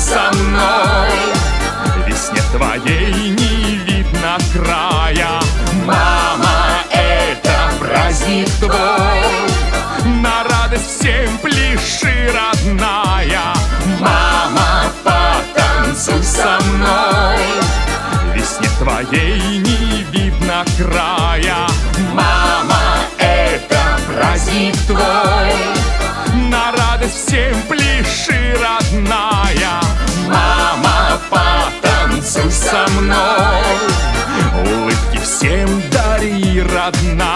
со мной. Весне твоей не видно края. Мама, это праздник твой, на радость всем пляши, родная. Мама, потанцуй со мной, весне твоей не видно края. Мама, это праздник твой, на радость всем пляши, родная. Мама, потанцуй со мной, улыбки всем дари, родная.